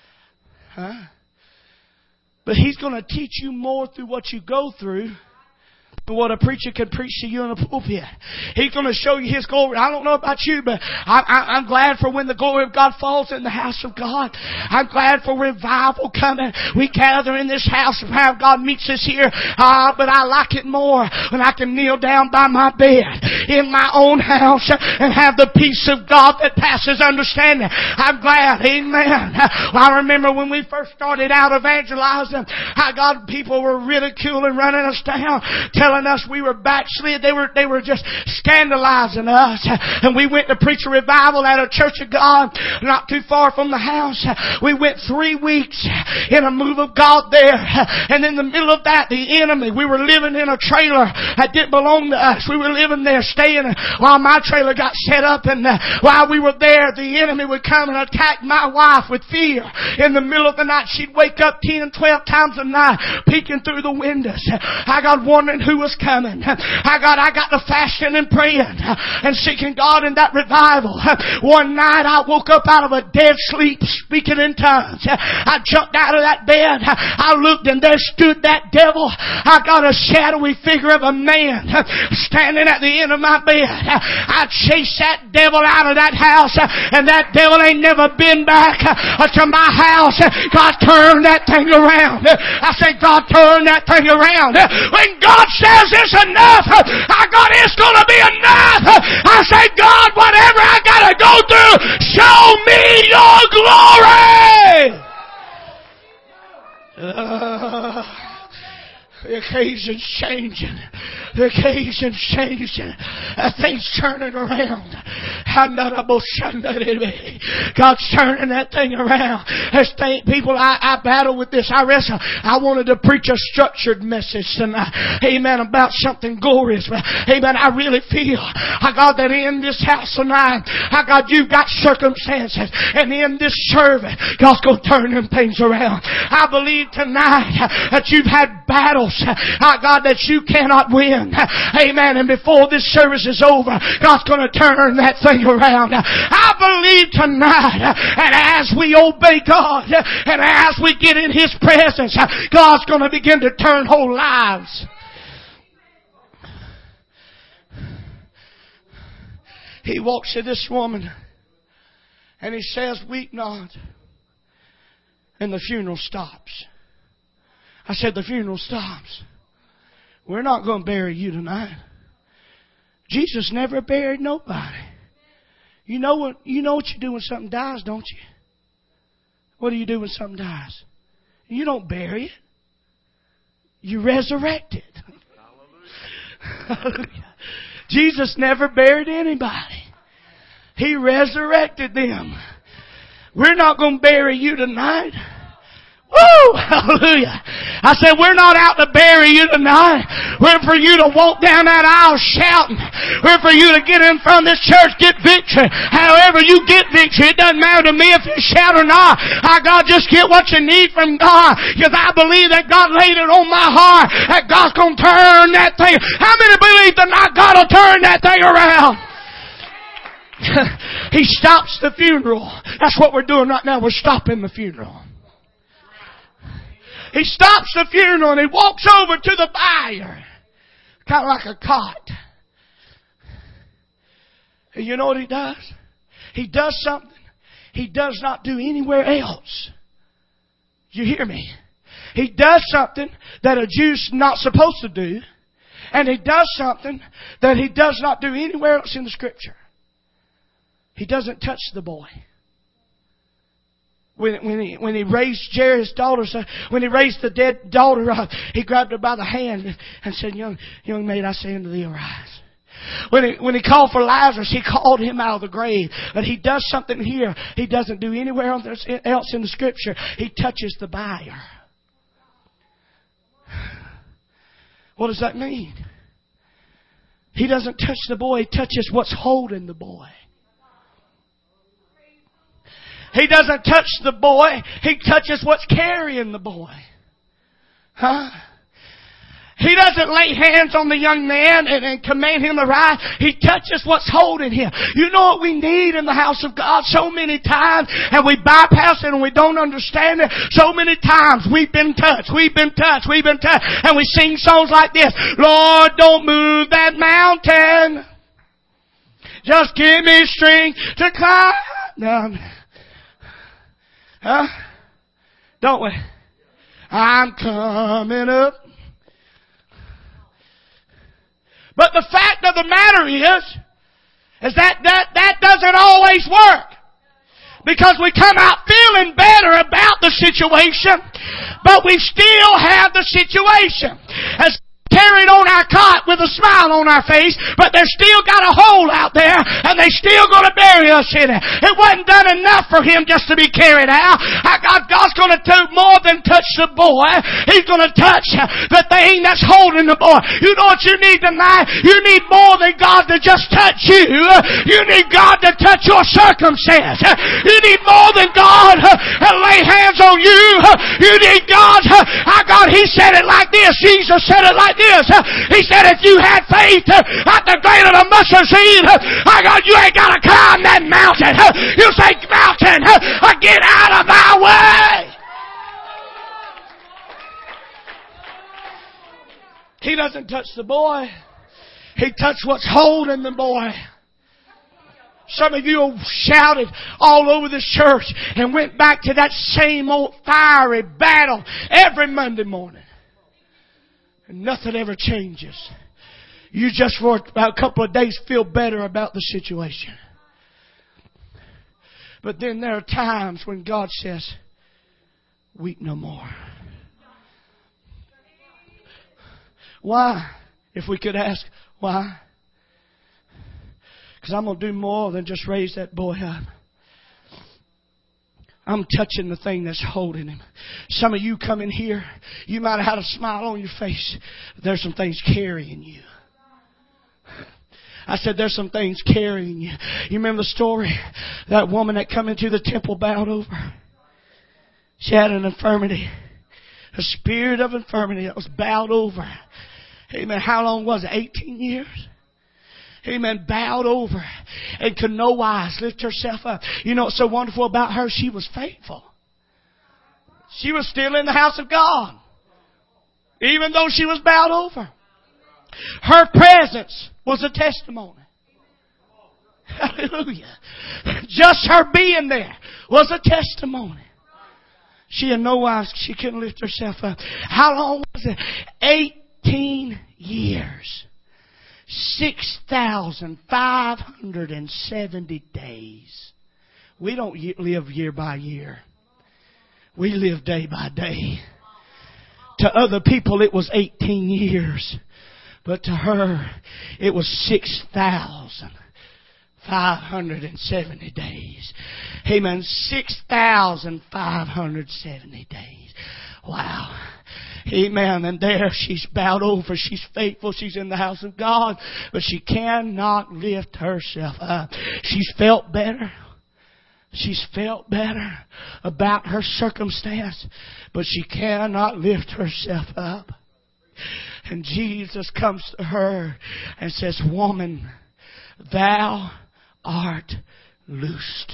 Huh? But He's going to teach you more through what you go through than what a preacher can preach to you in a pulpit. He's going to show you His glory. I don't know about you, but I'm glad for when the glory of God falls in the house of God. I'm glad for revival coming. We gather in this house and how God meets us here. But I like it more when I can kneel down by my bed in my own house and have the peace of God that passes understanding. I'm glad. Amen. I remember when we first started out evangelizing, how God, people were ridiculing, running us down, telling us we were backslid. They were just scandalizing us. And we went to preach a revival at a church of God not too far from the house. We went 3 weeks in a move of God there. And in the middle of that, the enemy, we were living in a trailer that didn't belong to us. We were living there, staying while my trailer got set up. And while we were there, the enemy would come and attack my wife with fear. In the middle of the night, she'd wake up 10 and 12 times a night, peeking through the windows. I got wondering who was coming. I got to fasting and praying and seeking God in that revival. One night I woke up out of a dead sleep speaking in tongues. I jumped out of that bed. I looked and there stood that devil. I got a shadowy figure of a man standing at the end of my bed. I chased that devil out of that house and that devil ain't never been back to my house. God turned that thing around. I said, God, turn that thing around. When God says it's enough, it's going to be enough. I say, God, whatever I got to go through, show me your glory! The occasion's changing. The occasion's changing. Things turning around. God's turning that thing around. There's people, I battle with this. I wrestle. I wanted to preach a structured message tonight. Amen. About something glorious. Amen. I really feel, God, that in this house tonight, God, you've got circumstances. And in this service, God's going to turn them things around. I believe tonight that you've had battles, God, that you cannot win. Amen. And before this service is over, God's going to turn that thing around. I believe tonight, and as we obey God, and as we get in His presence, God's going to begin to turn whole lives. He walks to this woman, and he says, "Weep not." And the funeral stops. I said, the funeral stops. We're not going to bury you tonight. Jesus never buried nobody. You know what you do when something dies, don't you? What do you do when something dies? You don't bury it. You resurrect it. Hallelujah. Jesus never buried anybody. He resurrected them. We're not going to bury you tonight. Woo! Hallelujah. I said, we're not out to bury you tonight. We're for you to walk down that aisle shouting. We're for you to get in front of this church, get victory. However you get victory, it doesn't matter to me if you shout or not. God, just get what you need from God. Because I believe that God laid it on my heart that God's going to turn that thing. How many believe tonight God will turn that thing around? He stops the funeral. That's what we're doing right now. We're stopping the funeral. He stops the funeral and he walks over to the buyer. Kind of like a cot. And you know what he does? He does something he does not do anywhere else. You hear me? He does something that a Jew's not supposed to do. And he does something that he does not do anywhere else in the Scripture. He doesn't touch the boy. When he raised Jairus' daughter, when he raised the dead daughter up, he grabbed her by the hand and said, young maid, I say unto thee, arise. When he called for Lazarus, he called him out of the grave. But he does something here he doesn't do anywhere else in the Scripture. He touches the buyer. What does that mean? He doesn't touch the boy. He touches what's holding the boy. He doesn't touch the boy. He touches what's carrying the boy. Huh? He doesn't lay hands on the young man and command him to rise. He touches what's holding him. You know what we need in the house of God so many times, and we bypass it and we don't understand it. So many times we've been touched, and we sing songs like this. Lord, don't move that mountain. Just give me strength to climb down. Huh? Don't we? I'm coming up. But the fact of the matter is that doesn't always work. Because we come out feeling better about the situation, but we still have the situation. As carried on our cot with a smile on our face, but they're still got a hole out there, and they still going to bury us in it. It wasn't done enough for him just to be carried out. God's going to do more than touch the boy. He's going to touch the thing that's holding the boy. You know what you need tonight? You need more than God to just touch you. You need God to touch your circumstance. You need more than God to lay hands on you. You need God. God, He said it like this. Jesus said it like this. He said, if you had faith at the grain of a mustard seed, God, you ain't got to climb that mountain. You say, mountain, get out of my way. He doesn't touch the boy. He touched what's holding the boy. Some of you shouted all over the church and went back to that same old fiery battle every Monday morning. And nothing ever changes. You just for a couple of days feel better about the situation. But then there are times when God says, weep no more. Why? If we could ask, why? Because I'm going to do more than just raise that boy up. I'm touching the thing that's holding him. Some of you come in here, you might have had a smile on your face. There's some things carrying you. I said there's some things carrying you. You remember the story? That woman that come into the temple bowed over. She had an infirmity. A spirit of infirmity that was bowed over. Amen. How long was it? 18 years? Amen. Bowed over and could no wise lift herself up. You know what's so wonderful about her? She was faithful. She was still in the house of God. Even though she was bowed over. Her presence was a testimony. Hallelujah. Just her being there was a testimony. She had no wise, she couldn't lift herself up. How long was it? 18 years. 6,570 days. We don't live year by year. We live day by day. To other people it was 18 years. But to her it was 6,570 days. Amen. 6,570 days. Wow. Amen. And there she's bowed over. She's faithful. She's in the house of God. But she cannot lift herself up. She's felt better. She's felt better about her circumstance. But she cannot lift herself up. And Jesus comes to her and says, woman, thou art loosed.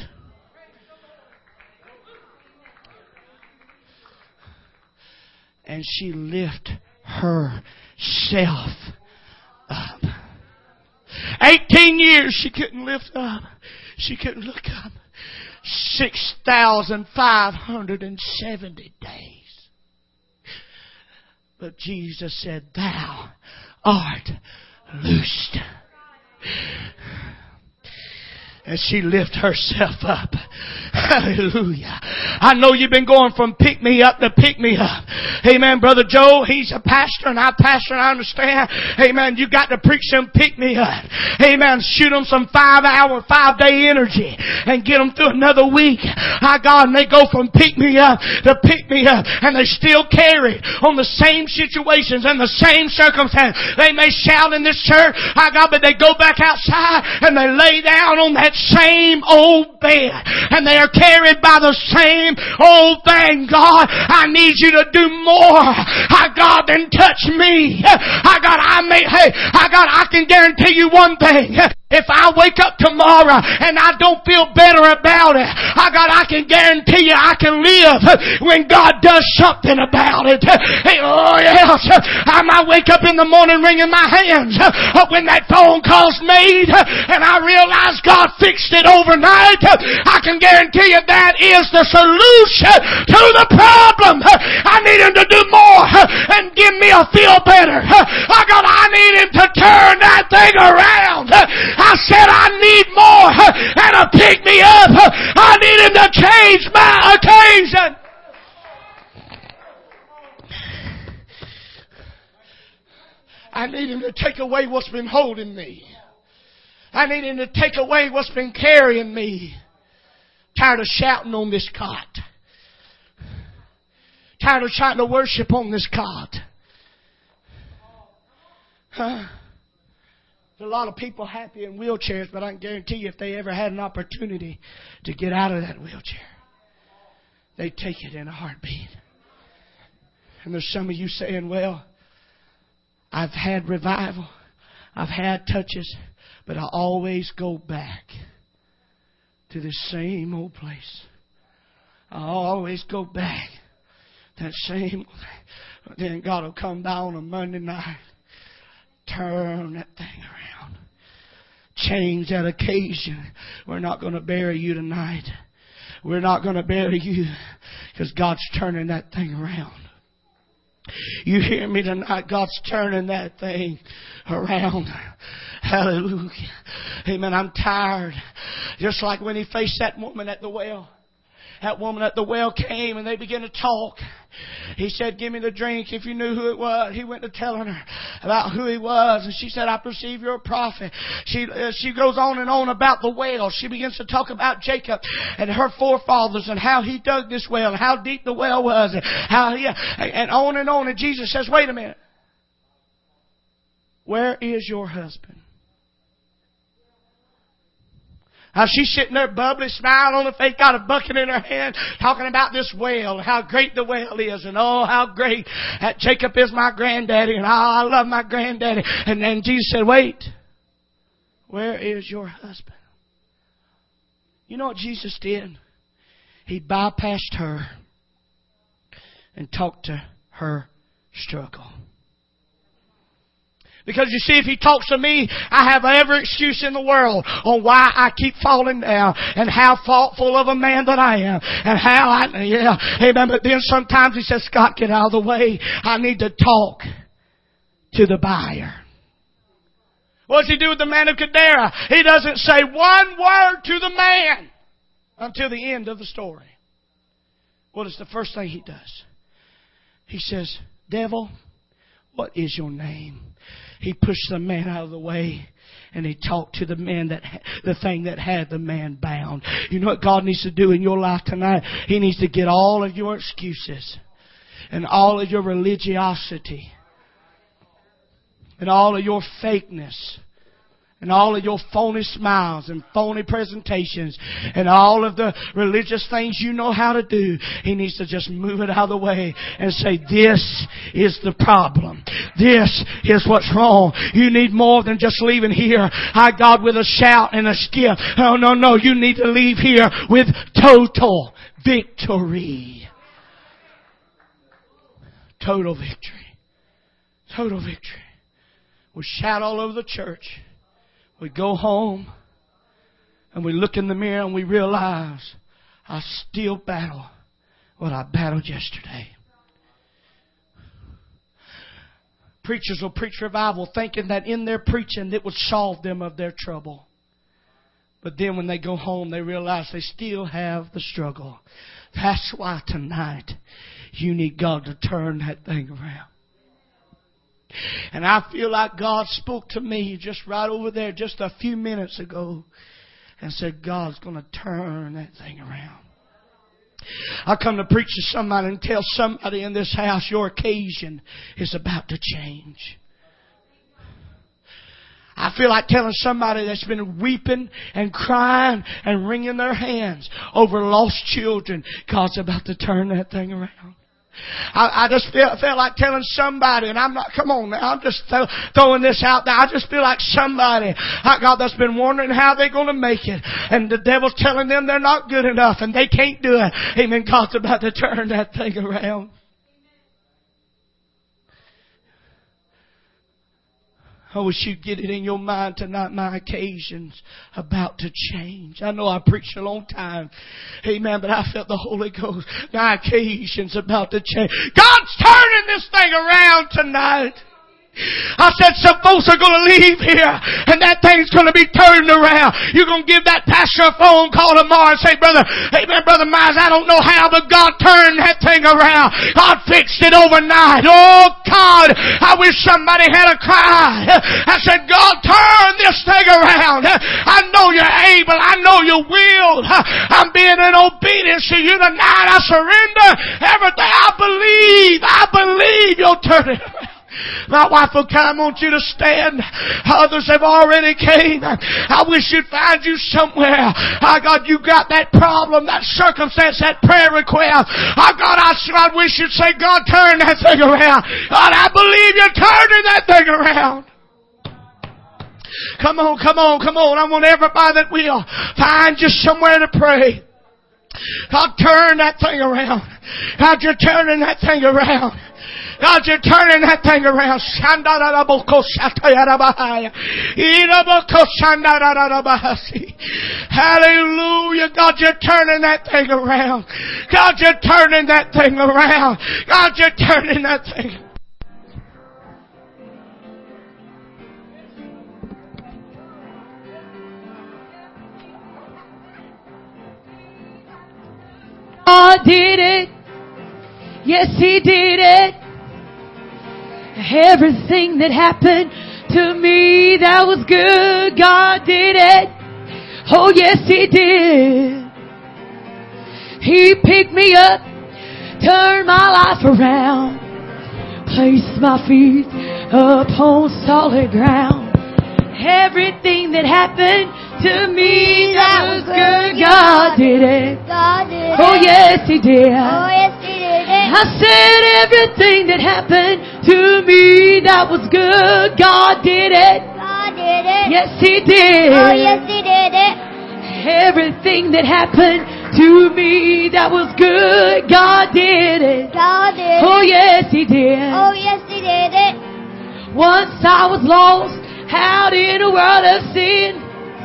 And she lifted herself up. 18 years she couldn't lift up. She couldn't look up. 6,570 days. But Jesus said, thou art loosed. And she lifted herself up. Hallelujah. I know you've been going from pick me up to pick me up. Amen. Brother Joe, he's a pastor and I pastor and I understand. Amen. You got to preach them pick me up. Amen. Shoot them some 5-day energy and get them through another week. My God, and they go from pick me up to pick me up and they still carry on the same situations and the same circumstance. They may shout in this church, my God, but they go back outside and they lay down on that same old bed and they are carried by the same old thing. God, I need you to do more. God, then touch me. I can guarantee you one thing. If I wake up tomorrow and I don't feel better about it, I can guarantee you I can live when God does something about it. Oh yes, I might wake up in the morning wringing my hands when that phone call's made and I realize God fixed it overnight. I can guarantee you that is the solution to the problem. I need Him to do more and give me a feel better. I need Him to turn that thing around. I said I need more and to pick me up. I need Him to change my occasion. I need Him to take away what's been holding me. I need Him to take away what's been carrying me. Tired of shouting on this cot. Tired of trying to worship on this cot. There's a lot of people happy in wheelchairs, but I can guarantee you if they ever had an opportunity to get out of that wheelchair, they'd take it in a heartbeat. And there's some of you saying, well, I've had revival. I've had touches. But I always go back to the same old place. I always go back to that same old thing. But then God will come down on a Monday night. Turn that thing around. Change that occasion. We're not going to bury you tonight. We're not going to bury you because God's turning that thing around. You hear me tonight? God's turning that thing around. Hallelujah. Amen. I'm tired. Just like when he faced that woman at the well. That woman at the well came and they began to talk. He said, give me the drink if you knew who it was. He went to telling her about who he was. And she said, I perceive you're a prophet. She goes on and on about the well. She begins to talk about Jacob and her forefathers and how he dug this well and how deep the well was. And on and on. And Jesus says, wait a minute. Where is your husband? Now she's sitting there bubbly, smiling on her face, got a bucket in her hand, talking about this well, how great the well is, and oh, how great that Jacob is my granddaddy, and oh, I love my granddaddy. And then Jesus said, wait, where is your husband? You know what Jesus did? He bypassed her and talked to her struggle. Because you see, if he talks to me, I have every excuse in the world on why I keep falling down and how faultful of a man that I am and how amen. But then sometimes he says, Scott, get out of the way. I need to talk to the buyer. What does he do with the man of Gadara? He doesn't say one word to the man until the end of the story. What is the first thing he does? He says, devil, what is your name? He pushed the man out of the way and he talked to the man the thing that had the man bound. You know what God needs to do in your life tonight? He needs to get all of your excuses and all of your religiosity and all of your fakeness and all of your phony smiles and phony presentations and all of the religious things you know how to do. He needs to just move it out of the way and say, this is the problem. This is what's wrong. You need more than just leaving here, God, with a shout and a skip. Oh, no. You need to leave here with total victory. Total victory. Total victory. We shout all over the church. We go home and we look in the mirror and we realize I still battle what I battled yesterday. Preachers will preach revival thinking that in their preaching it would solve them of their trouble. But then when they go home they realize they still have the struggle. That's why tonight you need God to turn that thing around. And I feel like God spoke to me just right over there just a few minutes ago and said, God's going to turn that thing around. I come to preach to somebody and tell somebody in this house your occasion is about to change. I feel like telling somebody that's been weeping and crying and wringing their hands over lost children, God's about to turn that thing around. I just felt like telling somebody, and I'm not, come on now, I'm just throwing this out there. I just feel like somebody, God, that's been wondering how they're going to make it. And the devil's telling them they're not good enough and they can't do it. Amen. God's about to turn that thing around. I wish you'd get it in your mind tonight. My occasion's about to change. I know I preached a long time. Amen. But I felt the Holy Ghost. My occasion's about to change. God's turning this thing around tonight. I said some folks are going to leave here and that thing's going to be turned around. You're going to give that pastor a phone call tomorrow and say, brother, amen, Brother Myers, I don't know how, but God turned that thing around. God fixed it overnight. Oh God, I wish somebody had a cry. I said, God, turn this thing around. I know you're able. I know you will. I'm being in obedience to you tonight. I surrender everything. I believe you'll turn it around. My wife will come. I want you to stand. Others have already came. I wish you'd find you somewhere. God, you got that problem, that circumstance, that prayer request. God, I wish you'd say, God, turn that thing around. God, I believe you're turning that thing around. Come on. I want everybody that will find you somewhere to pray. God, turn that thing around. God, you're turning that thing around. God, you're turning that thing around. Hallelujah. God, you're turning that thing around. God, you're turning that thing around. God, you're turning that thing. God did it. Yes, He did it. Everything that happened to me that was good, God did it. Oh, yes, He did. He picked me up, turned my life around, placed my feet upon solid ground. Everything that happened to me that was good, God did it. God did it. Oh, yes, He did. Oh, yes, He did it. I said everything that happened to me that was good, God did it. God did it. Yes, He did. Oh, yes, He did it. Everything that happened to me that was good, God did it. God did it. Oh, yes, He did. Oh, yes, He did it. Once I was lost out in a world of sin.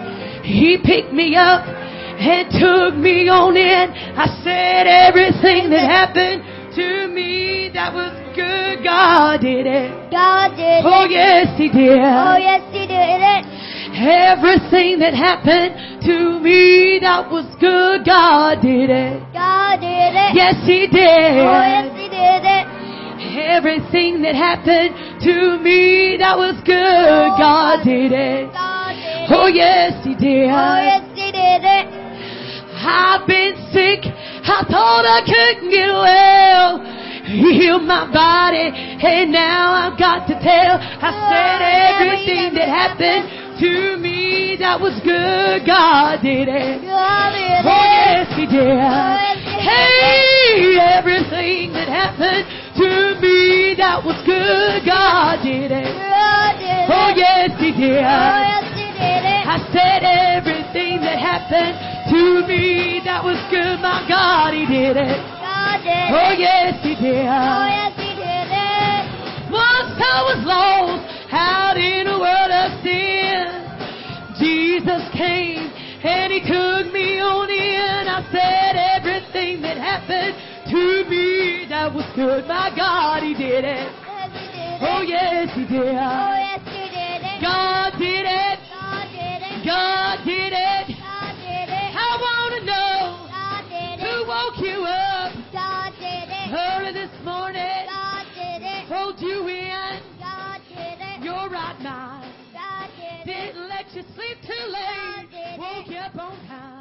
He picked me up and took me on in. I said everything that happened to me that was good, God did it. God did it. Oh, yes, He did. Oh, yes, He did it. Everything that happened to me that was good, God did it. God did it. Yes, He did. Oh, yes, He did it. Everything that happened to me that was good, God did it. God did it. Oh, yes, He did. Oh, yes, He did it. I've been sick. I thought I couldn't get well. He healed my body, and now I've got to tell. I said everything that happened to me that was good, God did it. God did it. Oh, yes, He did. yes, He did. Hey, everything that happened to me that was good, God did it. God did it. Oh, yes, He did. Oh, yes, He did it. I said everything that happened to me that was good, my God, He did it. God did it. Oh, yes, He did. Oh, yes, He did it. Once I was lost out in a world of sin, Jesus came and He took me on in. I said everything that happened to me that was good, my God, He did it. Yes, He did it. Oh, yes, He did. Oh, yes, He did it. God did it. God did it. God did it. God did it. I want to know God did who it. woke you up God did it. early this morning, God did it. hold you in God did it. your right mind, God did it. didn't let you sleep too late, woke you up on time.